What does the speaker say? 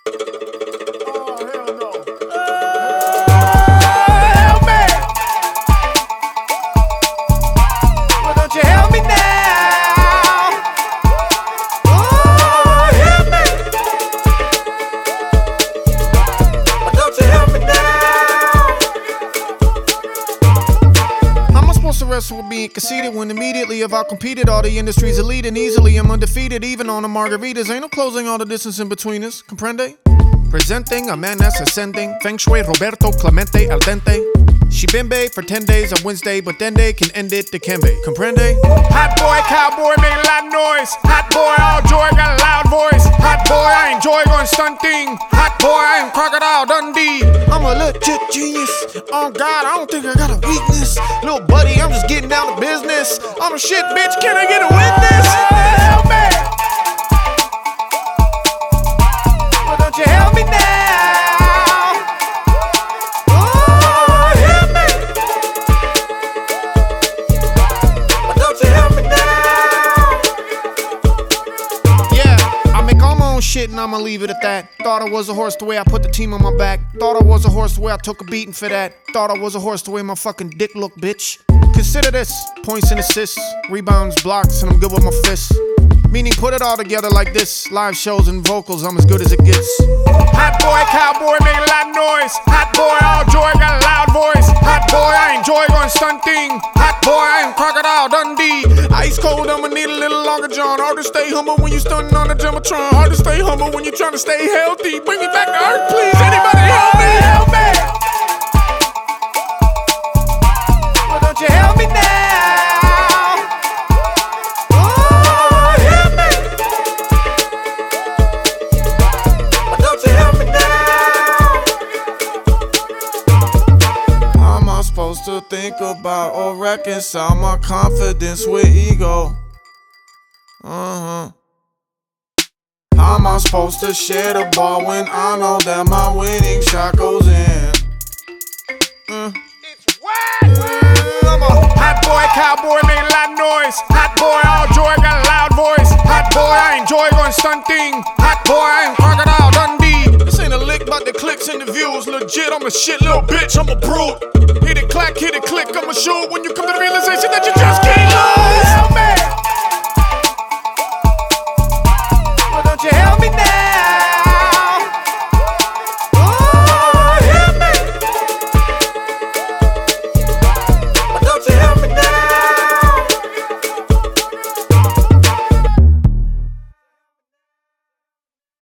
With being conceited when immediately I've out-competed all the industry's elite and easily I'm undefeated even on the margaritas. Ain't no closing all the distance in between us, comprende? Presenting a man that's ascending, Feng Shui Roberto Clemente al dente. She been bae for 10 days on Wednesday, but then they can end it to Kembe, comprende? Hot boy, cowboy, make a lot of noise. Hot boy, all joy, got a loud voice. Hot boy, I enjoy going stunting. Hot boy, I am Crocodile Dundee. I'm a legit genius. Oh God, I don't think I got a weakness. Little buddy, I'm just getting down to business. I'm a shit bitch, can I get a witness? Help me! Well, don't you help me now? Shit, and I'ma leave it at that. Thought I was a horse the way I put the team on my back. Thought I was a horse the way I took a beating for that. Thought I was a horse the way my fucking dick looked, bitch. Consider this, points and assists, rebounds, blocks, and I'm good with my fists. Meaning put it all together like this. Live shows and vocals, I'm as good as it gets. Hot boy, cowboy, make a lot of noise. Hot boy, all joy, got a loud voice. Hot boy, I enjoy going stunting. Hot boy, I am Crocodile Dundee. Ice cold, I'ma need a little longer john. Hard to stay humble when you stunting on the jumbotron. Hard to stay humble when you trying to stay healthy. Bring me back to earth, please. Anybody help me? Help me! Well, don't you help me now? Supposed to think about or reconcile my confidence with ego. How am I supposed to share the ball when I know that my winning shot goes in? It's wet! I'm a hot boy, cowboy, make a lot of noise. Hot boy, all joy, got a loud voice. Hot boy, I enjoy going stunting. Hot boy, I am Crocodile Dundee. This ain't a lick about the clicks and the views. Legit, I'm a shit little bitch, I'm a brute. Hit it clack, hit it click, I'ma shoot when you come to the realization that you